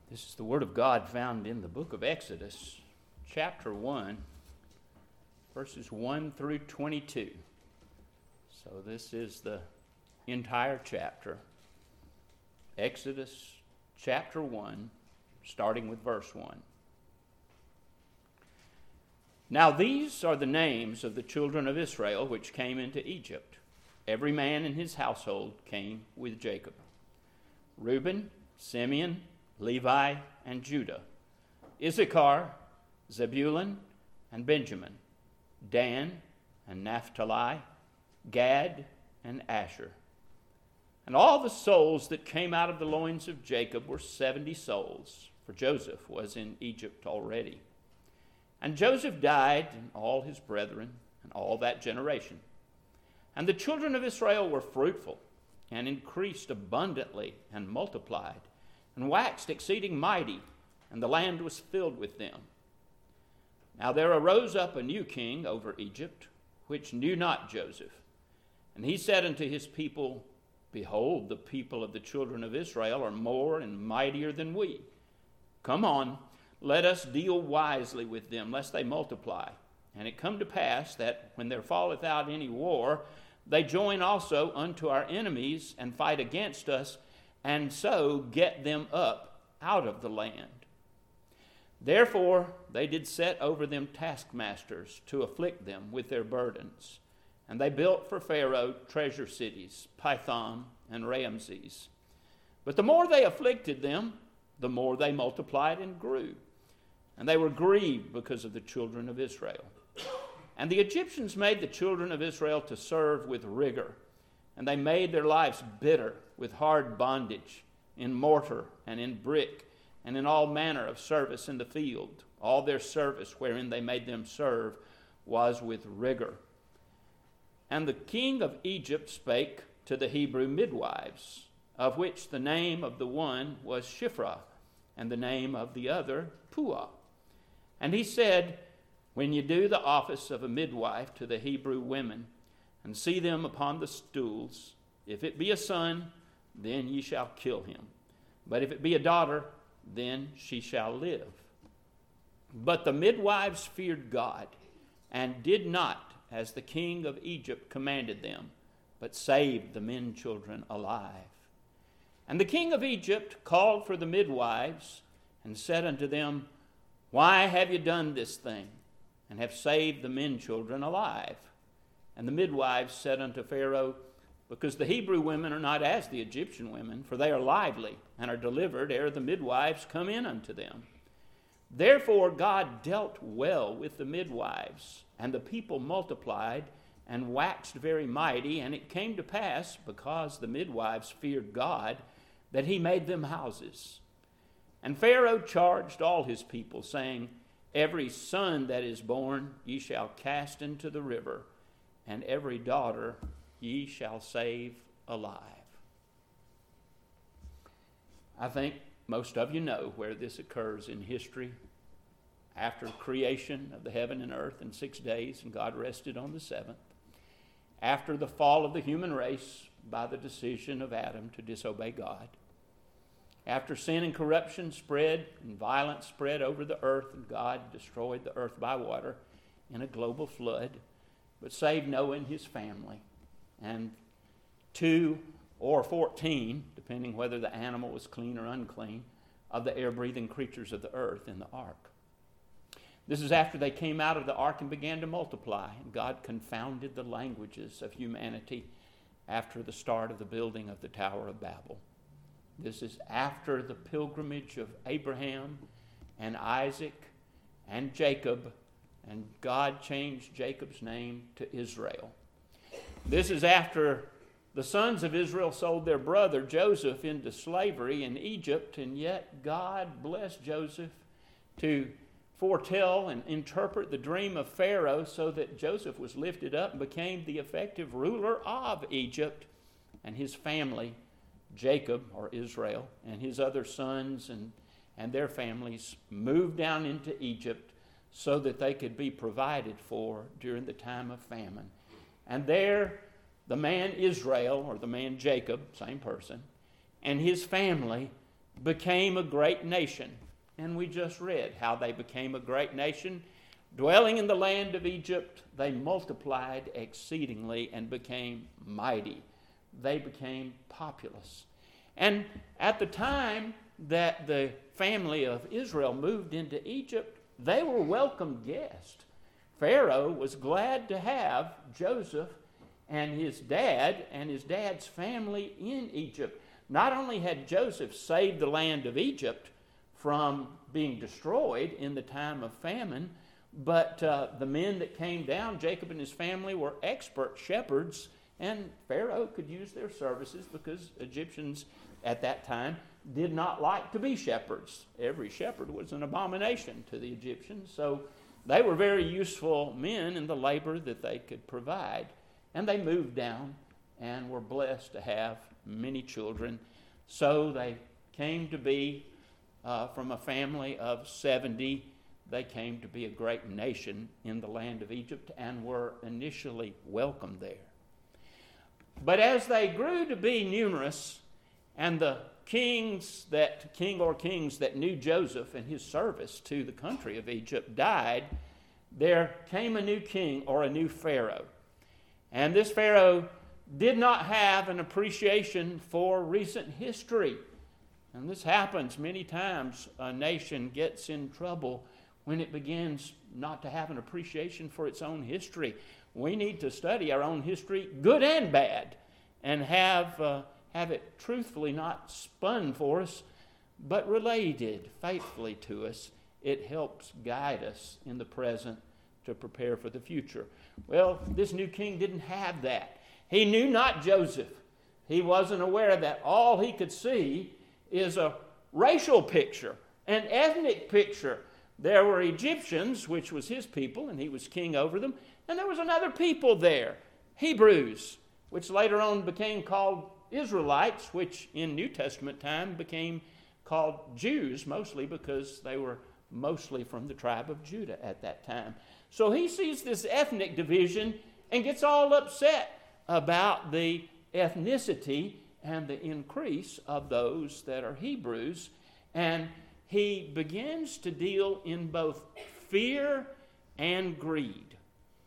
This is the Word of God found in the book of Exodus, chapter 1, verses 1 through 22. So this is the entire chapter. Exodus chapter 1, starting with verse 1. Now these are the names of the children of Israel which came into Egypt. Every man in his household came with Jacob. Reuben, Simeon, Levi, and Judah. Issachar, Zebulun, and Benjamin. Dan and Naphtali, Gad and Asher. And all the souls that came out of the loins of Jacob were 70 souls, for Joseph was in Egypt already. And Joseph died, and all his brethren, and all that generation. And the children of Israel were fruitful, and increased abundantly, and multiplied, and waxed exceeding mighty, and the land was filled with them. Now there arose up a new king over Egypt, which knew not Joseph. And he said unto his people, Behold, the people of the children of Israel are more and mightier than we. Come on, let us deal wisely with them, lest they multiply. And it come to pass that when there falleth out any war, they join also unto our enemies and fight against us, and so get them up out of the land. Therefore they did set over them taskmasters to afflict them with their burdens. And they built for Pharaoh treasure cities, Pithom and Ramses. But the more they afflicted them, the more they multiplied and grew. And they were grieved because of the children of Israel. And the Egyptians made the children of Israel to serve with rigor. And they made their lives bitter with hard bondage, in mortar and in brick, and in all manner of service in the field. All their service wherein they made them serve was with rigor. And the king of Egypt spake to the Hebrew midwives, of which the name of the one was Shiphrah, and the name of the other Puah. And he said, When ye do the office of a midwife to the Hebrew women, and see them upon the stools, if it be a son, then ye shall kill him. But if it be a daughter, then she shall live. But the midwives feared God, and did not as the king of Egypt commanded them, but saved the men children alive. And the king of Egypt called for the midwives, and said unto them, Why have you done this thing, and have saved the men children alive? And the midwives said unto Pharaoh, Because the Hebrew women are not as the Egyptian women, for they are lively, and are delivered ere the midwives come in unto them. Therefore God dealt well with the midwives, and the people multiplied, and waxed very mighty. And it came to pass, because the midwives feared God, that he made them houses. And Pharaoh charged all his people, saying, Every son that is born ye shall cast into the river, and every daughter ye shall save alive. I think most of you know where this occurs in history. After creation of the heaven and earth in 6 days, and God rested on the seventh. After the fall of the human race by the decision of Adam to disobey God. After sin and corruption spread and violence spread over the earth, and God destroyed the earth by water in a global flood, but saved Noah and his family, and 2 or 14, depending whether the animal was clean or unclean, of the air-breathing creatures of the earth in the ark. This is after they came out of the ark and began to multiply, and God confounded the languages of humanity after the start of the building of the Tower of Babel. This is after the pilgrimage of Abraham and Isaac and Jacob, and God changed Jacob's name to Israel. This is after the sons of Israel sold their brother Joseph into slavery in Egypt, and yet God blessed Joseph to foretell and interpret the dream of Pharaoh, so that Joseph was lifted up and became the effective ruler of Egypt, and his family, Jacob, or Israel, and his other sons and their families moved down into Egypt so that they could be provided for during the time of famine. And there, the man Israel, or the man Jacob, same person, and his family became a great nation. And we just read how they became a great nation. Dwelling in the land of Egypt, they multiplied exceedingly and became mighty. They became populous. And at the time that the family of Israel moved into Egypt, they were welcome guests. Pharaoh was glad to have Joseph and his dad's family in Egypt. Not only had Joseph saved the land of Egypt from being destroyed in the time of famine, but the men that came down, Jacob and his family, were expert shepherds, and Pharaoh could use their services because Egyptians at that time did not like to be shepherds. Every shepherd was an abomination to the Egyptians, so they were very useful men in the labor that they could provide. And they moved down and were blessed to have many children. So they came to be, from a family of 70, they came to be a great nation in the land of Egypt and were initially welcomed there. But as they grew to be numerous, and the king or kings that knew Joseph and his service to the country of Egypt died, there came a new king or a new Pharaoh. And this Pharaoh did not have an appreciation for recent history. And this happens many times. A nation gets in trouble when it begins not to have an appreciation for its own history. We need to study our own history, good and bad, and have it truthfully not spun for us, but related faithfully to us. It helps guide us in the present to prepare for the future. Well, this new king didn't have that. He knew not Joseph. He wasn't aware of that. All he could see is a racial picture, an ethnic picture. There were Egyptians, which was his people, and he was king over them. And there was another people there, Hebrews, which later on became called Israelites, which in New Testament time became called Jews, mostly because they were mostly from the tribe of Judah at that time. So he sees this ethnic division and gets all upset about the ethnicity and the increase of those that are Hebrews. And he begins to deal in both fear and greed.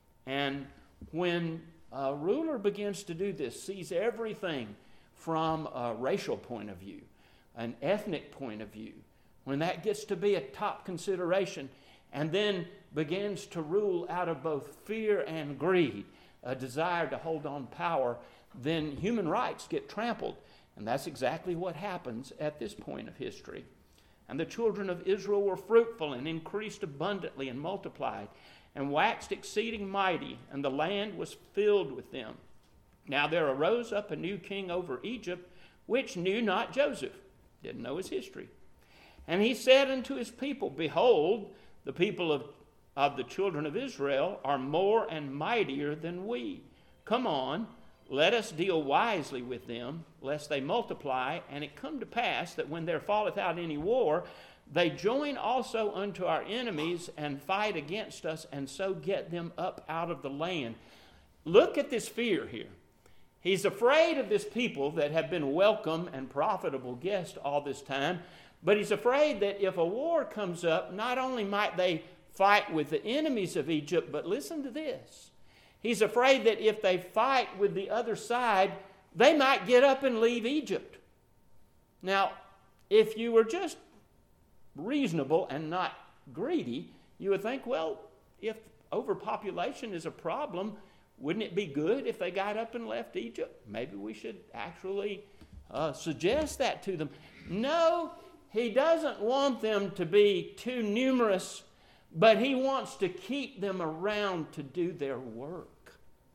And when a ruler begins to do this, sees everything from a racial point of view, an ethnic point of view, when that gets to be a top consideration, and then begins to rule out of both fear and greed, a desire to hold on power, then human rights get trampled. And that's exactly what happens at this point of history. And the children of Israel were fruitful and increased abundantly and multiplied and waxed exceeding mighty, and the land was filled with them. Now there arose up a new king over Egypt, which knew not Joseph, didn't know his history. And he said unto his people, Behold, the people of the children of Israel are more and mightier than we. Come on, let us deal wisely with them, lest they multiply, and it come to pass that when there falleth out any war, they join also unto our enemies and fight against us, and so get them up out of the land. Look at this fear here. He's afraid of this people that have been welcome and profitable guests all this time, but he's afraid that if a war comes up, not only might they fight with the enemies of Egypt, but listen to this. He's afraid that if they fight with the other side, they might get up and leave Egypt. Now, if you were just reasonable and not greedy, you would think, well, if overpopulation is a problem, wouldn't it be good if they got up and left Egypt? Maybe we should actually suggest that to them. No, he doesn't want them to be too numerous, but he wants to keep them around to do their work.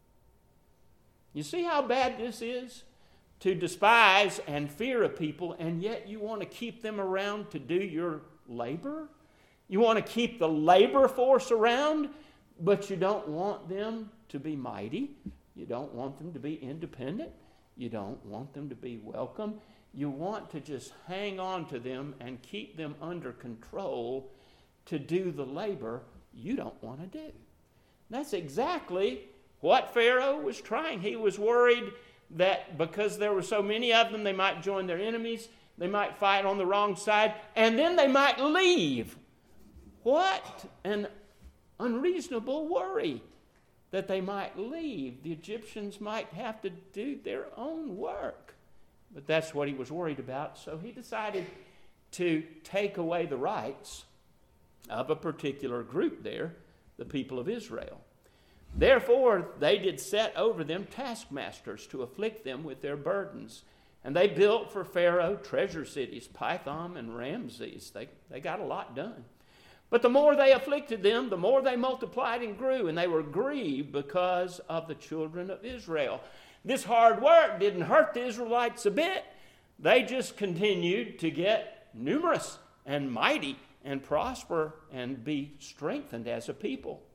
You see how bad this is? To despise and fear a people, and yet you want to keep them around to do your labor? You want to keep the labor force around, but you don't want them to be mighty. You don't want them to be independent. You don't want them to be welcome. You want to just hang on to them and keep them under control to do the labor you don't want to do. That's exactly what Pharaoh was trying. He was worried that because there were so many of them, they might join their enemies. They might fight on the wrong side, and then they might leave. What an unreasonable worry that they might leave. The Egyptians might have to do their own work. But that's what he was worried about, so he decided to take away the rights of a particular group there, the people of Israel. Therefore, they did set over them taskmasters to afflict them with their burdens. And they built for Pharaoh treasure cities, Pithom and Ramses. They got a lot done. But the more they afflicted them, the more they multiplied and grew, and they were grieved because of the children of Israel. This hard work didn't hurt the Israelites a bit. They just continued to get numerous and mighty and prosper and be strengthened as a people.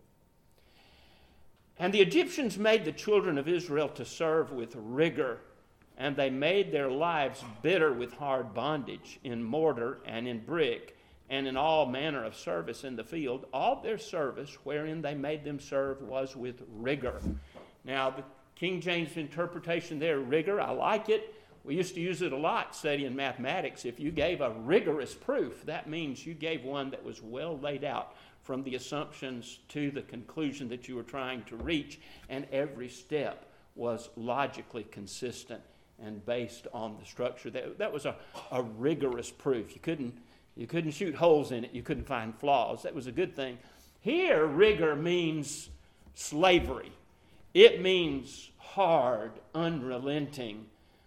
And the Egyptians made the children of Israel to serve with rigor, and they made their lives bitter with hard bondage in mortar and in brick, and in all manner of service in the field. All their service wherein they made them serve was with rigor. Now, the King James interpretation there, rigor, I like it. We used to use it a lot studying mathematics. If you gave a rigorous proof, that means you gave one that was well laid out from the assumptions to the conclusion that you were trying to reach, and every step was logically consistent and based on the structure. That was a rigorous proof. You couldn't shoot holes in it. You couldn't find flaws. That was a good thing. Here, rigor means slavery. It means hard, unrelenting,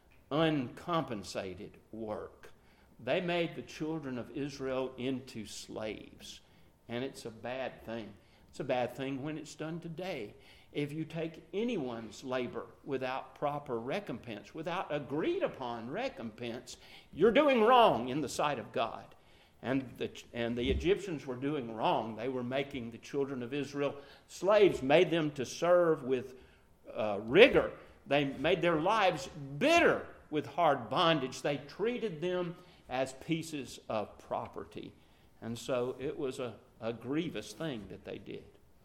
uncompensated work. They made the children of Israel into slaves, and it's a bad thing. It's a bad thing when it's done today. If you take anyone's labor without proper recompense, without agreed upon recompense, you're doing wrong in the sight of God. And the Egyptians were doing wrong. They were making the children of Israel slaves, made them to serve with rigor. They made their lives bitter with hard bondage. They treated them as pieces of property. And so it was a grievous thing that they did.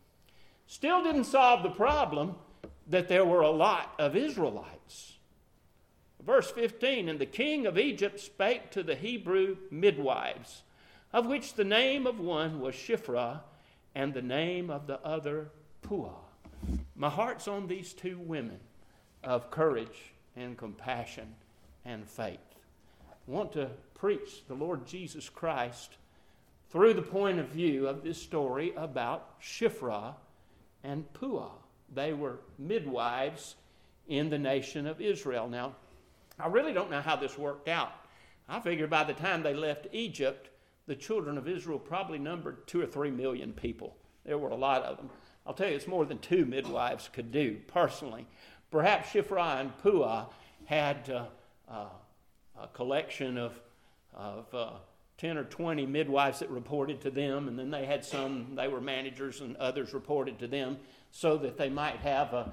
Still didn't solve the problem that there were a lot of Israelites. Verse 15, and the king of Egypt spake to the Hebrew midwives, of which the name of one was Shiphrah, and the name of the other Puah. My heart's on these two women of courage and compassion and faith. I want to preach the Lord Jesus Christ through the point of view of this story about Shiphrah and Puah. They were midwives in the nation of Israel. Now, I really don't know how this worked out. I figure by the time they left Egypt, the children of Israel probably numbered 2 or 3 million people. There were a lot of them. I'll tell you, it's more than 2 midwives could do personally. Perhaps Shiphrah and Puah had a collection of 10 or 20 midwives that reported to them, and then they had some, they were managers, and others reported to them, so that they might have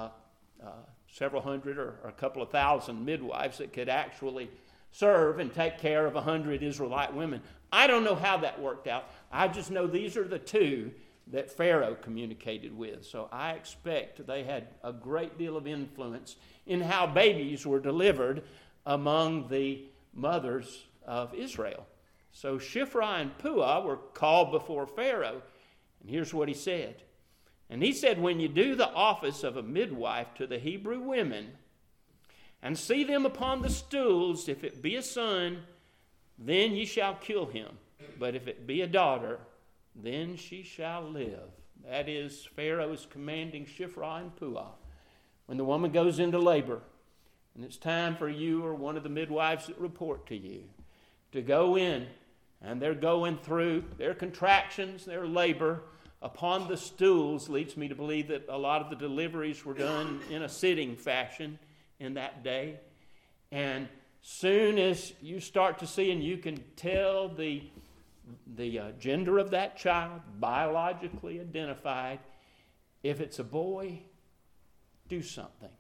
several hundred or a couple of thousand midwives that could actually serve and take care of 100 Israelite women. I don't know how that worked out. I just know these are the 2 that Pharaoh communicated with. So I expect they had a great deal of influence in how babies were delivered among the mothers of Israel. So Shiphrah and Puah were called before Pharaoh. And here's what he said. And he said, when you do the office of a midwife to the Hebrew women, and see them upon the stools, if it be a son, then ye shall kill him. But if it be a daughter, then she shall live. That is, Pharaoh is commanding Shiphrah and Puah. When the woman goes into labor, and it's time for you or one of the midwives that report to you to go in, and they're going through their contractions, their labor upon the stools, leads me to believe that a lot of the deliveries were done in a sitting fashion in that day. And soon as you start to see, and you can tell the gender of that child, biologically identified, if it's a boy, do something.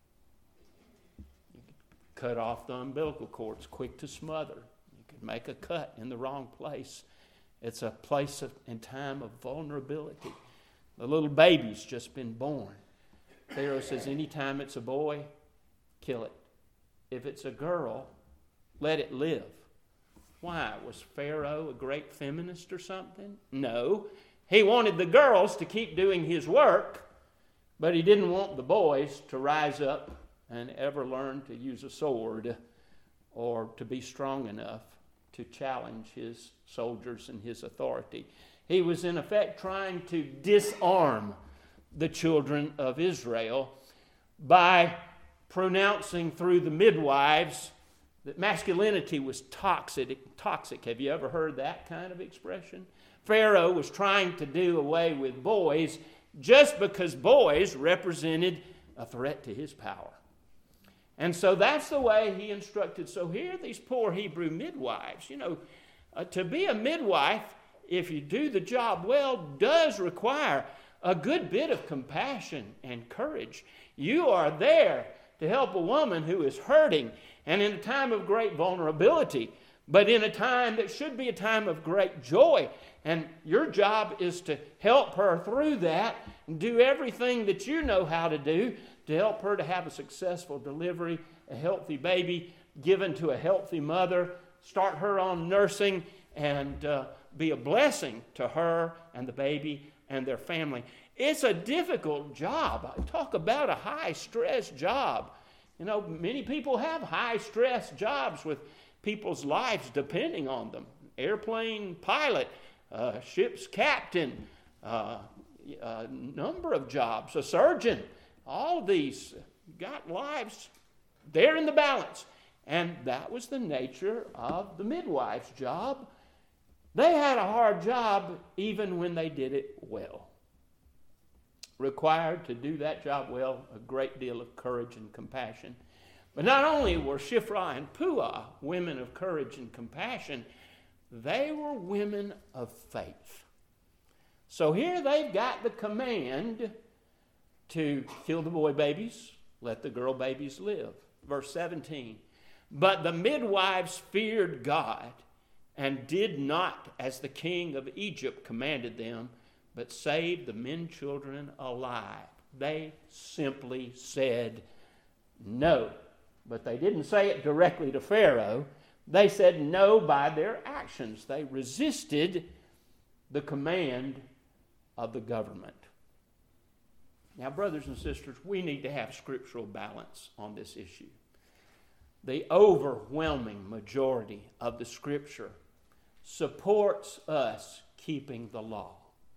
You could cut off the umbilical cord. It's quick to smother. You could make a cut in the wrong place. It's a place and time of vulnerability. The little baby's just been born. Pharaoh says, anytime it's a boy, kill it. If it's a girl, let it live. Why? Was Pharaoh a great feminist or something? No. He wanted the girls to keep doing his work, but he didn't want the boys to rise up and ever learn to use a sword or to be strong enough to challenge his soldiers and his authority. He was in effect trying to disarm the children of Israel by pronouncing through the midwives that masculinity was toxic. Have you ever heard that kind of expression? Pharaoh was trying to do away with boys just because boys represented a threat to his power. And so that's the way he instructed. So here these poor Hebrew midwives, to be a midwife, if you do the job well, does require a good bit of compassion and courage. You are there to help a woman who is hurting and in a time of great vulnerability, but in a time that should be a time of great joy. And your job is to help her through that and do everything that you know how to do to help her to have a successful delivery, a healthy baby given to a healthy mother, start her on nursing, and be a blessing to her and the baby and their family. It's a difficult job. I talk about a high-stress job. Many people have high-stress jobs with people's lives depending on them. Airplane pilot, ship's captain, a number of jobs, a surgeon. All of these got lives there in the balance. And that was the nature of the midwife's job. They had a hard job even when they did it well. Required to do that job well a great deal of courage and compassion. But not only were Shiphrah and Puah women of courage and compassion, they were women of faith. So here they've got the command to kill the boy babies, let the girl babies live. Verse 17, but the midwives feared God and did not as the king of Egypt commanded them, but saved the men children alive. They simply said no. But they didn't say it directly to Pharaoh. They said no by their actions. They resisted the command of the government. Now, brothers and sisters, we need to have scriptural balance on this issue. The overwhelming majority of the Scripture supports us keeping the law.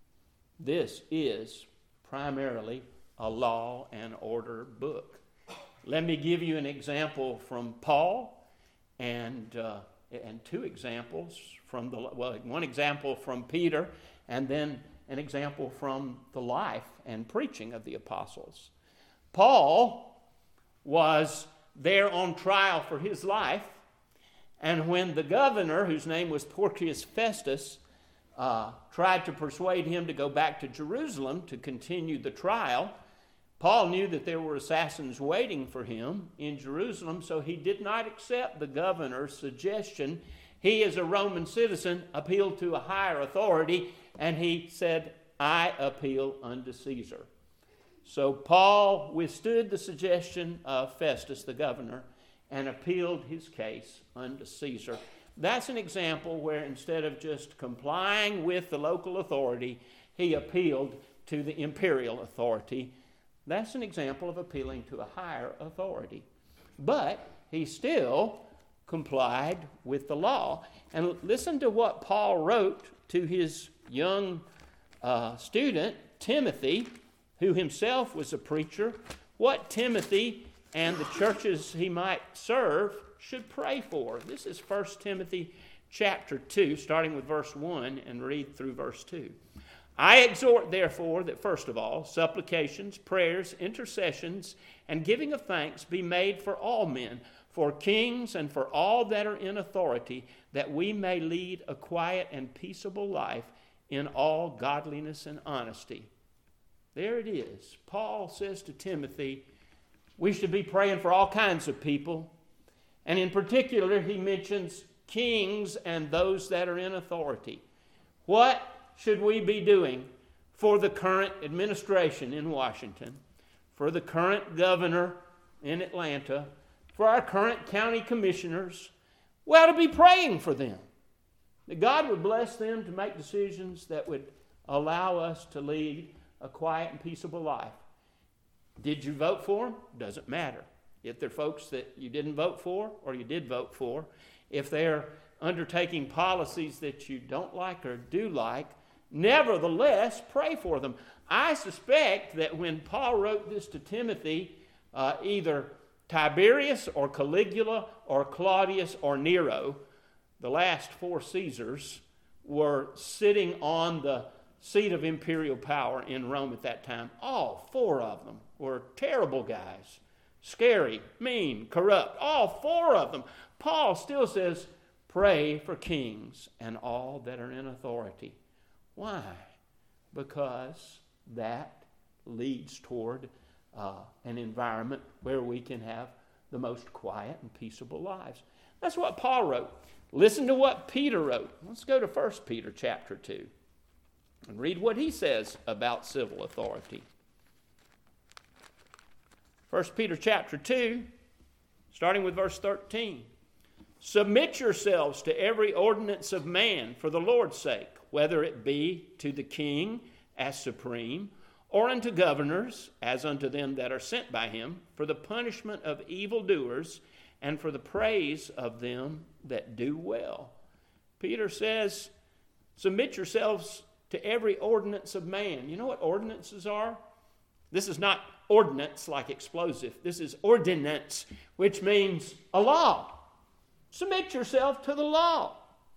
This is primarily a law and order book. Let me give you an example from Paul and two examples from one example from Peter and then an example from the life and preaching of the apostles. Paul was there on trial for his life, and when the governor, whose name was Porcius Festus, tried to persuade him to go back to Jerusalem to continue the trial, Paul knew that there were assassins waiting for him in Jerusalem, so he did not accept the governor's suggestion. He, as a Roman citizen, appealed to a higher authority, and he said, I appeal unto Caesar. So Paul withstood the suggestion of Festus, the governor, and appealed his case unto Caesar. That's an example where instead of just complying with the local authority, he appealed to the imperial authority. That's an example of appealing to a higher authority. But he still complied with the law. And listen to what Paul wrote to his young student, Timothy, who himself was a preacher, what Timothy and the churches he might serve should pray for. This is 1 Timothy chapter 2, starting with verse 1 and read through verse 2. I exhort, therefore, that first of all, supplications, prayers, intercessions, and giving of thanks be made for all men, for kings and for all that are in authority, that we may lead a quiet and peaceable life in all godliness and honesty. There it is. Paul says to Timothy, we should be praying for all kinds of people. And in particular, he mentions kings and those that are in authority. What should we be doing for the current administration in Washington, for the current governor in Atlanta, for our current county commissioners? We ought to be praying for them, that God would bless them to make decisions that would allow us to lead a quiet and peaceable life. Did you vote for them? Doesn't matter. If they're folks that you didn't vote for or you did vote for, if they're undertaking policies that you don't like or do like, nevertheless, pray for them. I suspect that when Paul wrote this to Timothy, either Tiberius or Caligula or Claudius or Nero, the last 4 Caesars, were sitting on the seat of imperial power in Rome at that time. All 4 of them were terrible guys. Scary, mean, corrupt. All 4 of them. Paul still says, pray for kings and all that are in authority. Why? Because that leads toward an environment where we can have the most quiet and peaceable lives. That's what Paul wrote. Listen to what Peter wrote. Let's go to 1 Peter chapter 2 and read what he says about civil authority. 1 Peter chapter 2, starting with verse 13. Submit yourselves to every ordinance of man for the Lord's sake, whether it be to the king as supreme, or unto governors, as unto them that are sent by him, for the punishment of evildoers, and for the praise of them that do well. Peter says, submit yourselves to every ordinance of man. You know what ordinances are? This is not ordinance like explosive. This is ordinance, which means a law. Submit yourself to the law.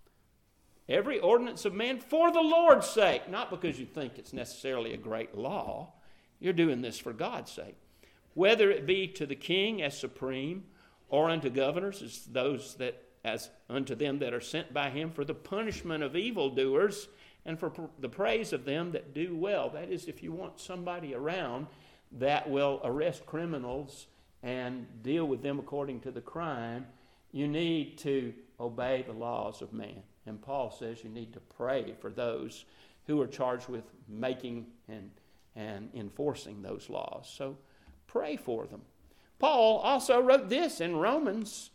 Every ordinance of man for the Lord's sake, not because you think it's necessarily a great law. You're doing this for God's sake. Whether it be to the king as supreme, or unto governors as those that as unto them that are sent by him, for the punishment of evildoers and for the praise of them that do well. That is, if you want somebody around that will arrest criminals and deal with them according to the crime, you need to obey the laws of man. And Paul says you need to pray for those who are charged with making and enforcing those laws. So pray for them. Paul also wrote this in Romans.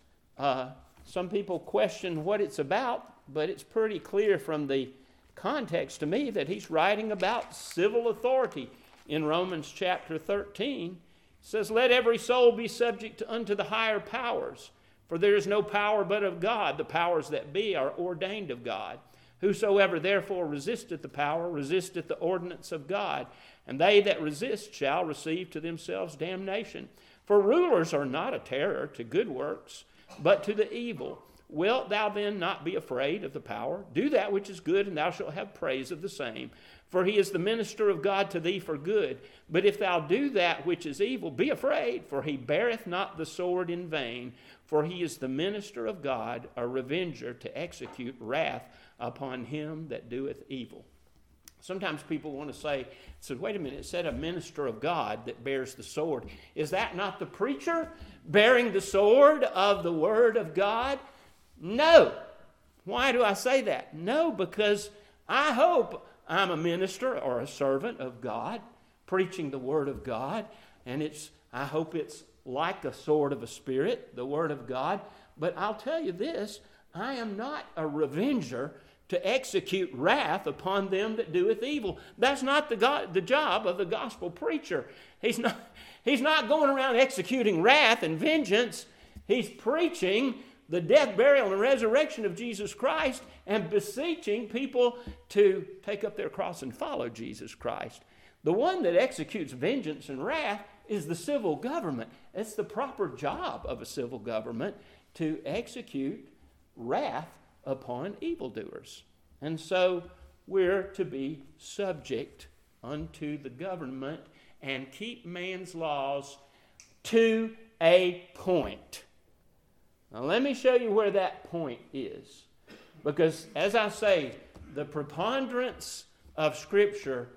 Some people question what it's about, but it's pretty clear from the context to me that he's writing about civil authority. In Romans chapter 13, it says, let every soul be subject unto the higher powers. For there is no power but of God. The powers that be are ordained of God. Whosoever therefore resisteth the power, resisteth the ordinance of God. And they that resist shall receive to themselves damnation. For rulers are not a terror to good works, but to the evil. Wilt thou then not be afraid of the power? Do that which is good, and thou shalt have praise of the same. For he is the minister of God to thee for good. But if thou do that which is evil, be afraid, for he beareth not the sword in vain. For he is the minister of God, a revenger to execute wrath upon him that doeth evil. Sometimes people want to say, wait a minute, it said a minister of God that bears the sword. Is that not the preacher bearing the sword of the word of God? No. Why do I say that? No, because I hope I'm a minister or a servant of God, preaching the word of God, and I hope it's like a sword of a spirit, the word of God. But I'll tell you this, I am not a revenger to execute wrath upon them that doeth evil. That's not the job of the gospel preacher. He's not going around executing wrath and vengeance. He's preaching the death, burial, and resurrection of Jesus Christ and beseeching people to take up their cross and follow Jesus Christ. The one that executes vengeance and wrath is the civil government. It's the proper job of a civil government to execute wrath upon evildoers. And so we're to be subject unto the government and keep man's laws to a point. Now let me show you where that point is. Because as I say, the preponderance of Scripture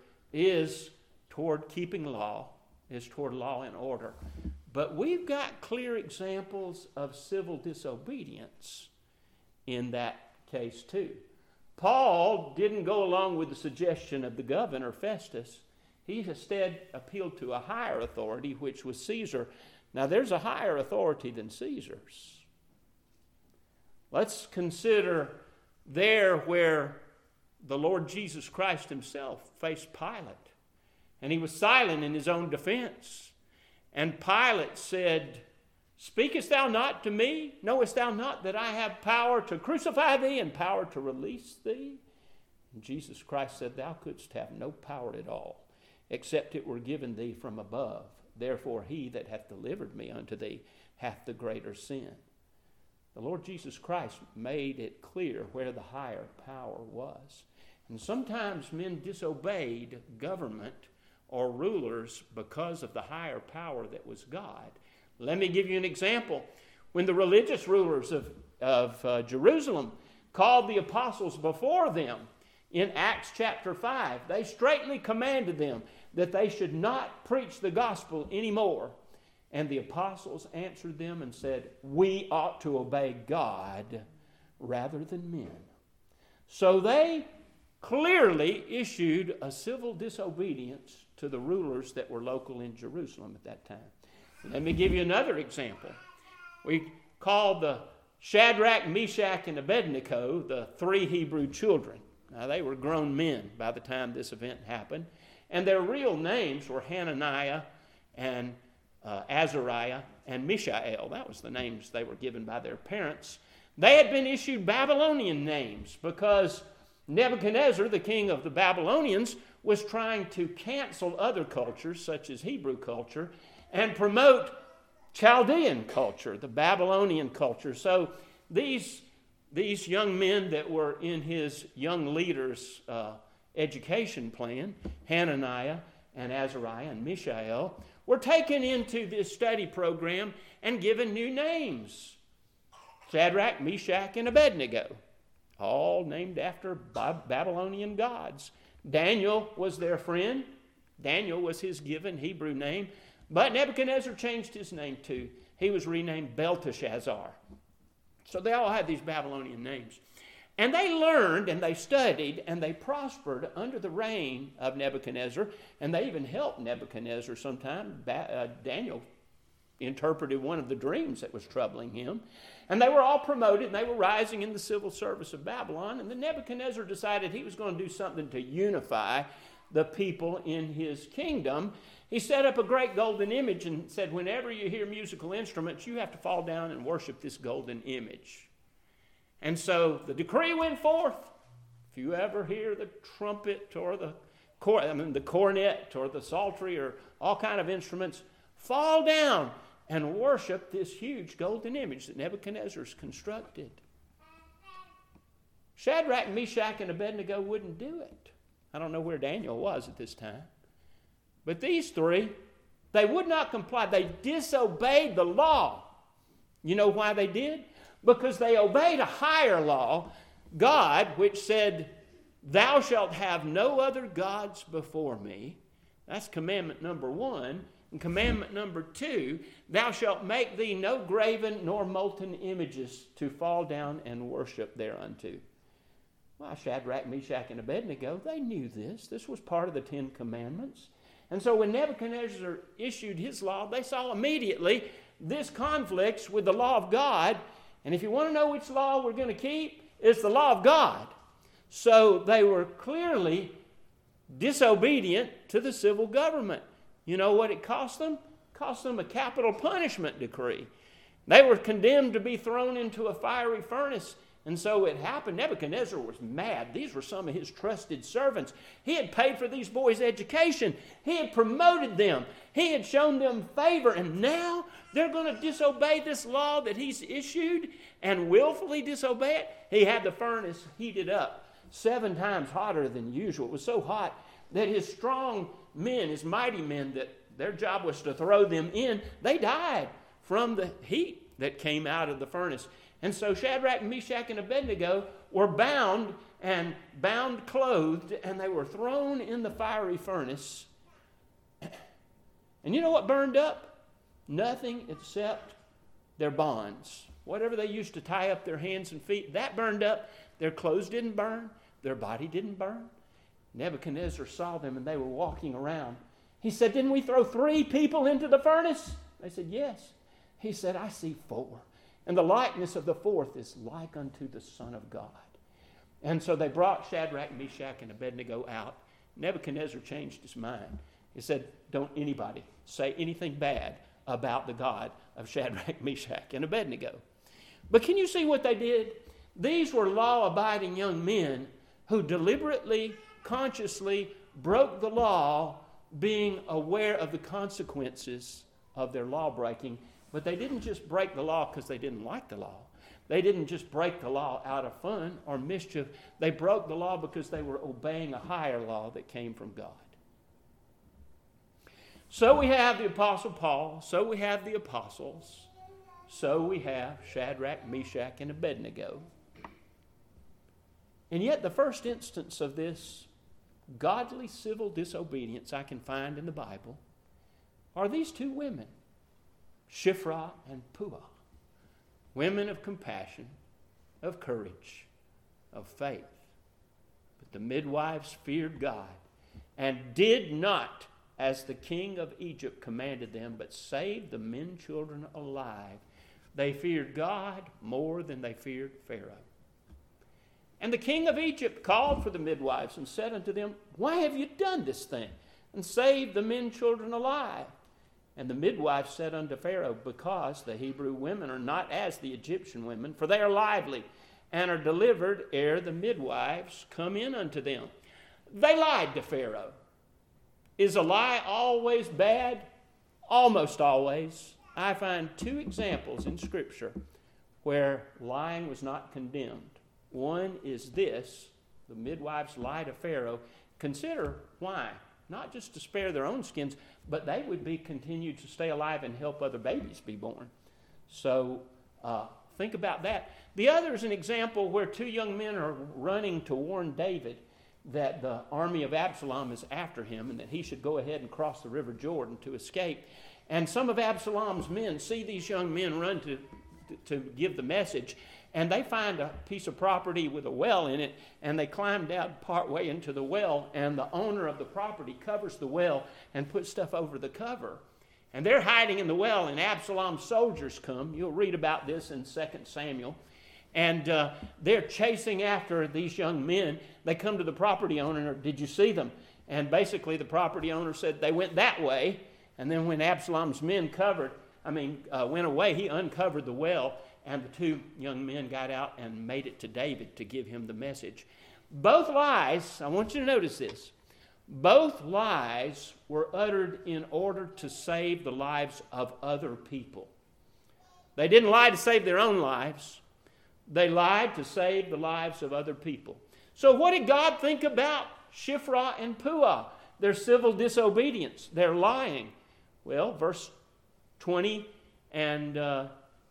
is toward keeping law, is toward law and order. But we've got clear examples of civil disobedience in that case too. Paul didn't go along with the suggestion of the governor Festus. He instead appealed to a higher authority, which was Caesar. Now there's a higher authority than Caesar's. Let's consider there where the Lord Jesus Christ himself faced Pilate. And he was silent in his own defense. And Pilate said, "Speakest thou not to me? Knowest thou not that I have power to crucify thee and power to release thee?" And Jesus Christ said, "Thou couldst have no power at all, except it were given thee from above. Therefore he that hath delivered me unto thee hath the greater sin." The Lord Jesus Christ made it clear where the higher power was. And sometimes men disobeyed government or rulers because of the higher power that was God. Let me give you an example. When the religious rulers of Jerusalem called the apostles before them in Acts chapter 5, they straightly commanded them that they should not preach the gospel anymore. And the apostles answered them and said, "We ought to obey God rather than men." So they clearly issued a civil disobedience to the rulers that were local in Jerusalem at that time. Let me give you another example. We call the Shadrach, Meshach, and Abednego the three Hebrew children. Now, they were grown men by the time this event happened, and their real names were Hananiah and Azariah and Mishael. That was the names they were given by their parents. They had been issued Babylonian names because Nebuchadnezzar, the king of the Babylonians, was trying to cancel other cultures, such as Hebrew culture, and promote Chaldean culture, the Babylonian culture. So these young men that were in his young leaders' education plan, Hananiah and Azariah and Mishael, were taken into this study program and given new names. Shadrach, Meshach, and Abednego, all named after Babylonian gods. Daniel was their friend. Daniel was his given Hebrew name. But Nebuchadnezzar changed his name too. He was renamed Belteshazzar. So they all had these Babylonian names. And they learned and they studied and they prospered under the reign of Nebuchadnezzar. And they even helped Nebuchadnezzar sometime. Daniel interpreted one of the dreams that was troubling him. And they were all promoted and they were rising in the civil service of Babylon. And then Nebuchadnezzar decided he was going to do something to unify the people in his kingdom. He set up a great golden image and said, whenever you hear musical instruments, you have to fall down and worship this golden image. And so the decree went forth. If you ever hear the trumpet or the cornet or the psaltery or all kind of instruments, fall down and worship this huge golden image that Nebuchadnezzar's constructed. Shadrach, Meshach, and Abednego wouldn't do it. I don't know where Daniel was at this time. But these three, they would not comply. They disobeyed the law. You know why they did? Because they obeyed a higher law, God, which said, "Thou shalt have no other gods before me." That's commandment number 1. And commandment number 2, "Thou shalt make thee no graven nor molten images to fall down and worship thereunto." Well, Shadrach, Meshach, and Abednego, they knew this. This was part of the 10 Commandments. And so when Nebuchadnezzar issued his law, they saw immediately this conflicts with the law of God. And if you want to know which law we're going to keep, it's the law of God. So they were clearly disobedient to the civil government. You know what it cost them? It cost them a capital punishment decree. They were condemned to be thrown into a fiery furnace. And so it happened. Nebuchadnezzar was mad. These were some of his trusted servants. He had paid for these boys' education. He had promoted them. He had shown them favor. And now they're going to disobey this law that he's issued and willfully disobey it. He had the furnace heated up 7 times hotter than usual. It was so hot that his strong men, his mighty men, that their job was to throw them in, they died from the heat that came out of the furnace. And so Shadrach, Meshach, and Abednego were bound clothed, and they were thrown in the fiery furnace. And you know what burned up? Nothing except their bonds. Whatever they used to tie up their hands and feet, that burned up. Their clothes didn't burn. Their body didn't burn. Nebuchadnezzar saw them, and they were walking around. He said, "Didn't we throw 3 people into the furnace?" They said, "Yes." He said, "I see 4. And the likeness of the fourth is like unto the Son of God. And so they brought Shadrach, Meshach, and Abednego out. Nebuchadnezzar changed his mind. He said, don't anybody say anything bad about the God of Shadrach, Meshach, and Abednego. But can you see what they did? These were law-abiding young men who deliberately, consciously broke the law, being aware of the consequences of their law-breaking. But they didn't just break the law because they didn't like the law. They didn't just break the law out of fun or mischief. They broke the law because they were obeying a higher law that came from God. So we have the Apostle Paul. So we have the apostles. So we have Shadrach, Meshach, and Abednego. And yet the first instance of this godly civil disobedience I can find in the Bible are these two women, Shiphrah and Puah, women of compassion, of courage, of faith. But the midwives feared God and did not, as the king of Egypt commanded them, but saved the men children alive. They feared God more than they feared Pharaoh. And the king of Egypt called for the midwives and said unto them, why have you done this thing, and saved the men children alive? And the midwives said unto Pharaoh, because the Hebrew women are not as the Egyptian women, for they are lively, and are delivered ere the midwives come in unto them. They lied to Pharaoh. Is a lie always bad? Almost always. I find two examples in Scripture where lying was not condemned. One is this: the midwives lie to Pharaoh. Consider why. Not just to spare their own skins, but they would be continued to stay alive and help other babies be born. So think about that. The other is an example where two young men are running to warn David that the army of Absalom is after him and that he should go ahead and cross the river Jordan to escape. And some of Absalom's men see these young men run to give the message, and they find a piece of property with a well in it, and they climb down partway into the well, and the owner of the property covers the well and puts stuff over the cover. And they're hiding in the well, and Absalom's soldiers come. You'll read about this in 2 Samuel. And they're chasing after these young men. They come to the property owner, did you see them? And basically the property owner said they went that way. And then when Absalom's men went away, he uncovered the well, and the two young men got out and made it to David to give him the message. Both lies, I want you to notice this, both lies were uttered in order to save the lives of other people. They didn't lie to save their own lives. They lied to save the lives of other people. So what did God think about Shiphrah and Puah? Their civil disobedience, their lying. Well, verse 20 and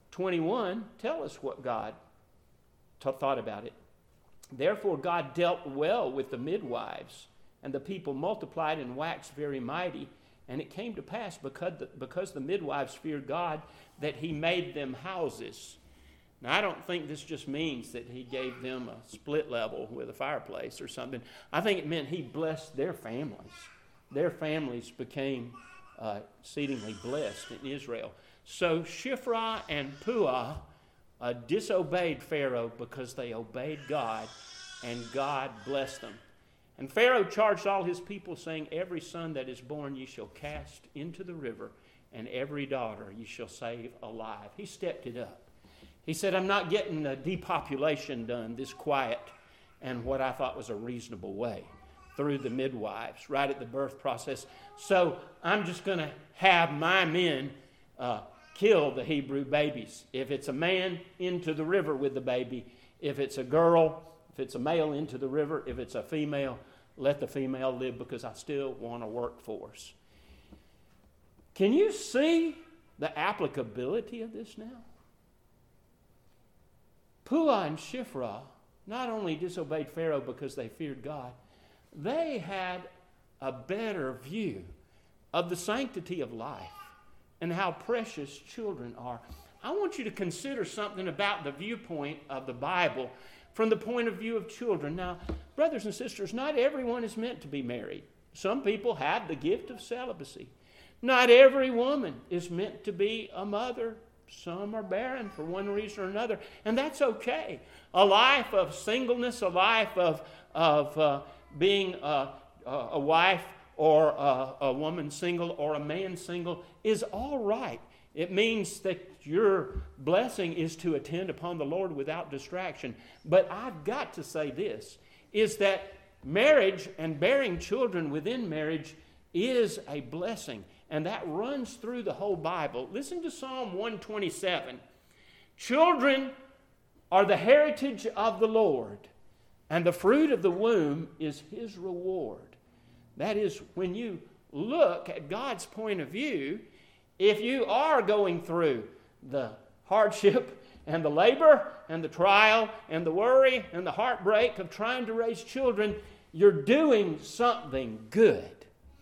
21 tell us what God thought about it. Therefore God dealt well with the midwives, and the people multiplied and waxed very mighty. And it came to pass, because the midwives feared God, that he made them houses. Now, I don't think this just means that he gave them a split level with a fireplace or something. I think it meant he blessed their families. Their families became exceedingly blessed in Israel. So Shiphrah and Puah disobeyed Pharaoh because they obeyed God, and God blessed them. And Pharaoh charged all his people, saying, every son that is born ye shall cast into the river, and every daughter ye shall save alive. He stepped it up. He said, I'm not getting the depopulation done this quiet and what I thought was a reasonable way through the midwives right at the birth process. So I'm just going to have my men kill the Hebrew babies. If it's a man, into the river with the baby. If it's a girl, if it's a male, into the river. If it's a female, let the female live, because I still want a workforce. Can you see the applicability of this now? Puah and Shiphrah not only disobeyed Pharaoh because they feared God, they had a better view of the sanctity of life and how precious children are. I want you to consider something about the viewpoint of the Bible from the point of view of children. Now, brothers and sisters, not everyone is meant to be married. Some people have the gift of celibacy. Not every woman is meant to be a mother Some are barren for one reason or another, and that's okay. A life of singleness, a life of being a wife or a woman single or a man single is all right. It means that your blessing is to attend upon the Lord without distraction. But I've got to say this, is that marriage and bearing children within marriage is a blessing. And that runs through the whole Bible. Listen to Psalm 127. Children are the heritage of the Lord, and the fruit of the womb is His reward. That is, when you look at God's point of view, if you are going through the hardship and the labor and the trial and the worry and the heartbreak of trying to raise children, you're doing something good.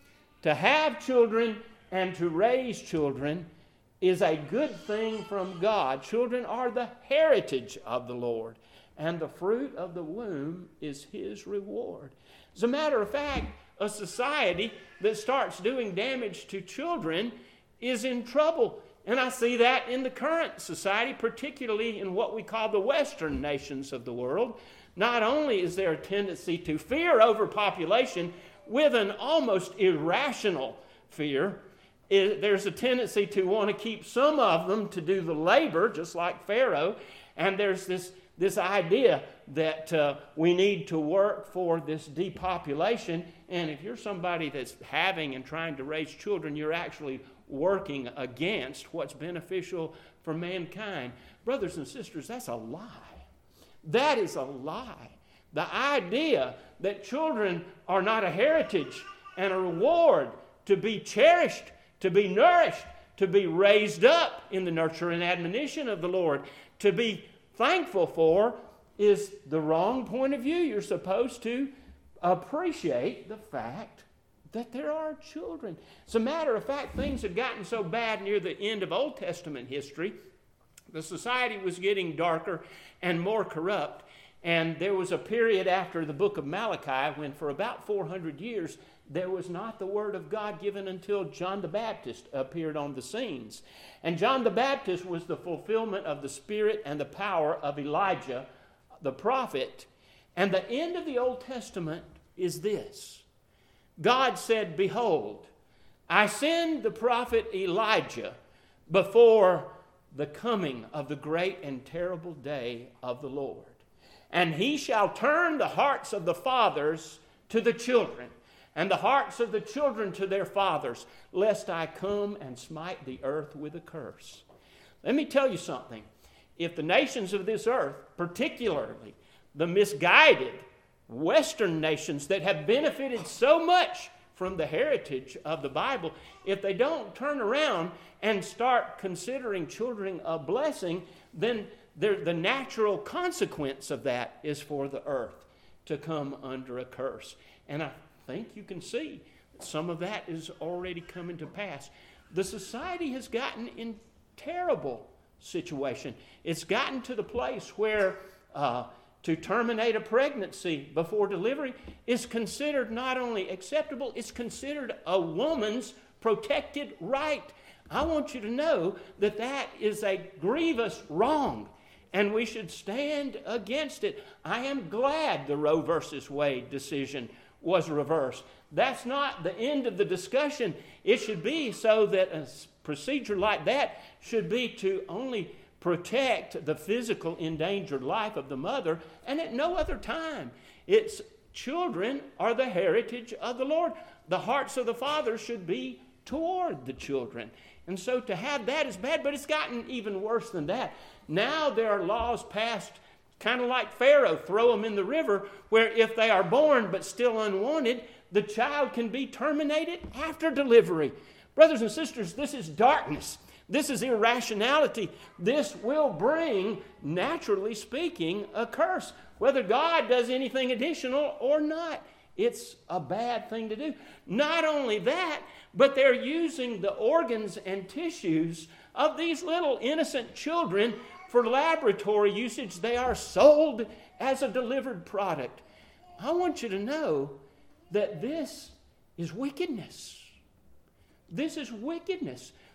To have children and to raise children is a good thing from God. Children are the heritage of the Lord, and the fruit of the womb is His reward. As a matter of fact, a society that starts doing damage to children is in trouble. And I see that in the current society, particularly in what we call the Western nations of the world. Not only is there a tendency to fear overpopulation with an almost irrational fear, there's a tendency to want to keep some of them to do the labor, just like Pharaoh. And there's this idea that we need to work for this depopulation. And if you're somebody that's having and trying to raise children, you're actually working against what's beneficial for mankind. Brothers and sisters, that's a lie. That is a lie. The idea that children are not a heritage and a reward to be cherished, to be nourished, to be raised up in the nurture and admonition of the Lord, to be thankful for, is the wrong point of view. You're supposed to appreciate the fact that there are children. As a matter of fact, things had gotten so bad near the end of Old Testament history, the society was getting darker and more corrupt. And there was a period after the book of Malachi when for about 400 years there was not the word of God given until John the Baptist appeared on the scenes. And John the Baptist was the fulfillment of the spirit and the power of Elijah, the prophet. And the end of the Old Testament is this. God said, "Behold, I send the prophet Elijah before the coming of the great and terrible day of the Lord. And he shall turn the hearts of the fathers to the children, and the hearts of the children to their fathers, lest I come and smite the earth with a curse." Let me tell you something. If the nations of this earth, particularly the misguided Western nations that have benefited so much from the heritage of the Bible, if they don't turn around and start considering children a blessing, then the natural consequence of that is for the earth to come under a curse. And I think you can see that some of that is already coming to pass. The society has gotten in terrible situation. It's gotten to the place where to terminate a pregnancy before delivery is considered not only acceptable, it's considered a woman's protected right. I want you to know that that is a grievous wrong, and we should stand against it. I am glad the Roe versus Wade decision was reversed. That's not the end of the discussion. It should be so that a procedure like that should be to only protect the physical endangered life of the mother, and at no other time. It's children are the heritage of the Lord. The hearts of the father should be toward the children. And so to have that is bad, but it's gotten even worse than that. Now there are laws passed, kind of like Pharaoh, throw them in the river, where if they are born but still unwanted, the child can be terminated after delivery. Brothers and sisters, this is darkness. This is irrationality. This will bring, naturally speaking, a curse. Whether God does anything additional or not, it's a bad thing to do. Not only that, but they're using the organs and tissues of these little innocent children for laboratory usage. They are sold as a delivered product. I want you to know that this is wickedness. This is wickedness.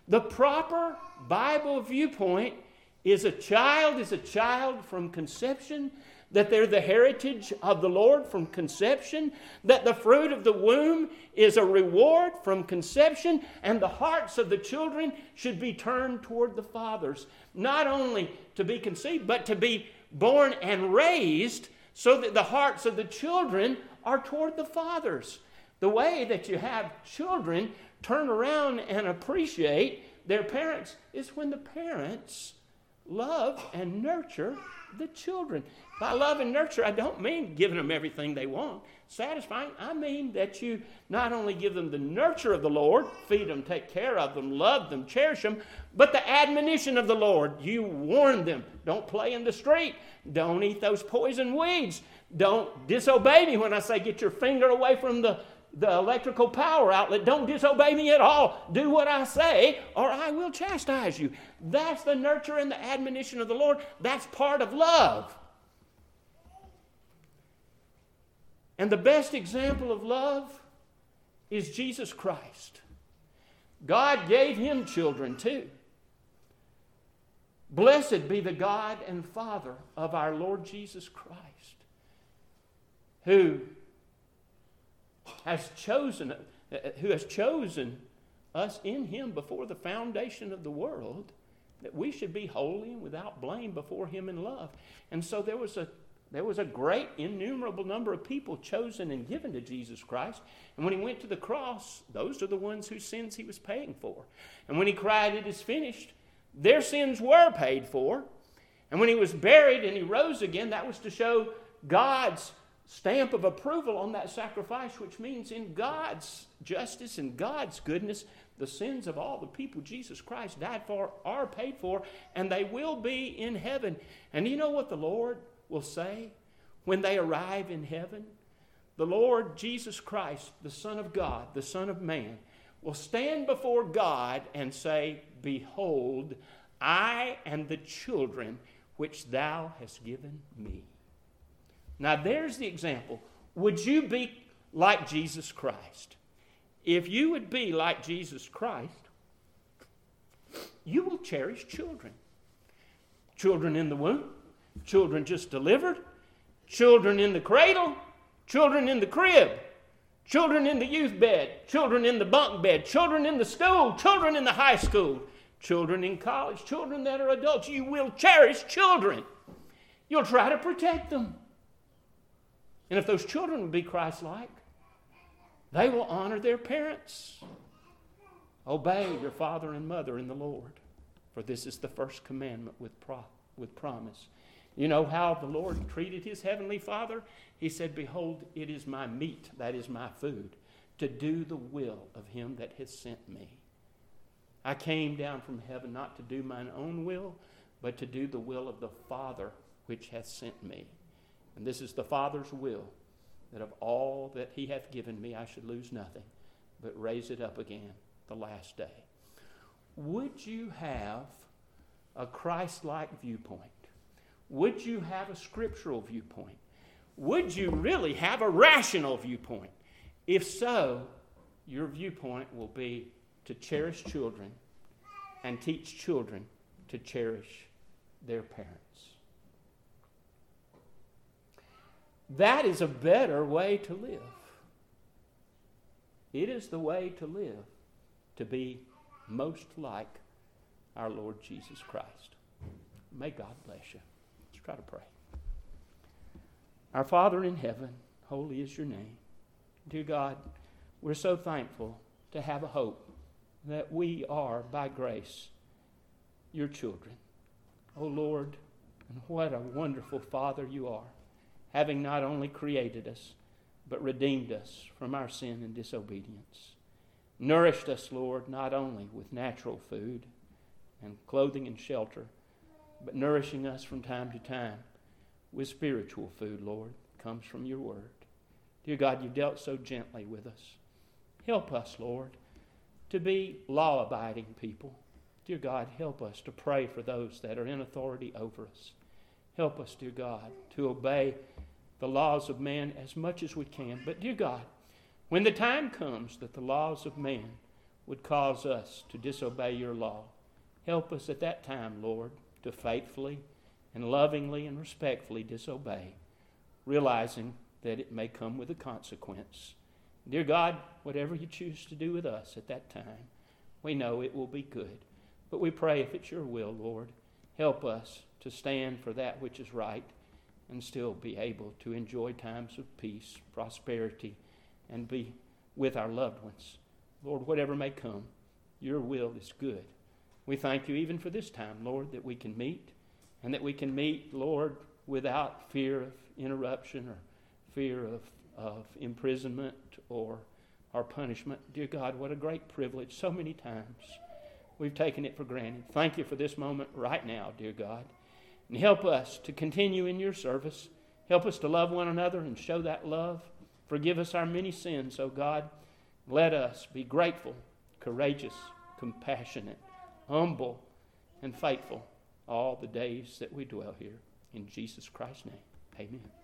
The proper Bible viewpoint is a child from conception, that they're the heritage of the Lord from conception, that the fruit of the womb is a reward from conception, and the hearts of the children should be turned toward the fathers, not only to be conceived, but to be born and raised so that the hearts of the children are toward the fathers. The way that you have children turn around and appreciate their parents is when the parents love and nurture the children. By love and nurture, I don't mean giving them everything they want, satisfying. I mean that you not only give them the nurture of the Lord, feed them, take care of them, love them, cherish them, but the admonition of the Lord. You warn them. Don't play in the street. Don't eat those poison weeds. Don't disobey me when I say get your finger away from the electrical power outlet. Don't disobey me at all. Do what I say, or I will chastise you. That's the nurture and the admonition of the Lord. That's part of love. And the best example of love is Jesus Christ. God gave him children too. Blessed be the God and Father of our Lord Jesus Christ, who has chosen us in him before the foundation of the world, that we should be holy and without blame before him in love. And so there was a great innumerable number of people chosen and given to Jesus Christ. And when he went to the cross, those are the ones whose sins he was paying for. And when he cried, "It is finished," their sins were paid for. And when he was buried and he rose again, that was to show God's stamp of approval on that sacrifice, which means in God's justice and God's goodness, the sins of all the people Jesus Christ died for are paid for, and they will be in heaven. And you know what the Lord will say when they arrive in heaven? The Lord Jesus Christ, the Son of God, the Son of Man, will stand before God and say, "Behold, I and the children which thou hast given me." Now there's the example. Would you be like Jesus Christ? If you would be like Jesus Christ, you will cherish children. Children in the womb, children just delivered, children in the cradle, children in the crib, children in the youth bed, children in the bunk bed, children in the school, children in the high school, children in college, children that are adults. You will cherish children. You'll try to protect them. And if those children will be Christ-like, they will honor their parents. Obey your father and mother in the Lord, for this is the first commandment with promise. You know how the Lord treated his heavenly Father? He said, "Behold, it is my meat, that is my food, to do the will of him that has sent me." I came down from heaven not to do mine own will, but to do the will of the Father which hath sent me. And this is the Father's will, that of all that he hath given me I should lose nothing, but raise it up again the last day. Would you have a Christ-like viewpoint? Would you have a scriptural viewpoint? Would you really have a rational viewpoint? If so, your viewpoint will be to cherish children and teach children to cherish their parents. That is a better way to live. It is the way to live, to be most like our Lord Jesus Christ. May God bless you. Let's try to pray. Our Father in heaven, holy is your name. Dear God, we're so thankful to have a hope that we are, by grace, your children. Oh Lord, and what a wonderful Father you are, having not only created us, but redeemed us from our sin and disobedience. Nourished us, Lord, not only with natural food and clothing and shelter, but nourishing us from time to time with spiritual food, Lord, comes from your word. Dear God, you've dealt so gently with us. Help us, Lord, to be law-abiding people. Dear God, help us to pray for those that are in authority over us. Help us, dear God, to obey the laws of man as much as we can. But, dear God, when the time comes that the laws of man would cause us to disobey your law. Help us at that time, Lord, to faithfully and lovingly and respectfully disobey, realizing that it may come with a consequence. Dear God, whatever you choose to do with us at that time, we know it will be good. But we pray, if it's your will, Lord, help us to stand for that which is right and still be able to enjoy times of peace, prosperity, and be with our loved ones. Lord, whatever may come, your will is good. We thank you even for this time, Lord, that we can meet, and that we can meet, Lord, without fear of interruption or fear of imprisonment or punishment. Dear God, what a great privilege. So many times we've taken it for granted. Thank you for this moment right now, dear God. And help us to continue in your service. Help us to love one another and show that love. Forgive us our many sins, O God. Let us be grateful, courageous, compassionate, humble, and faithful all the days that we dwell here. In Jesus Christ's name, amen.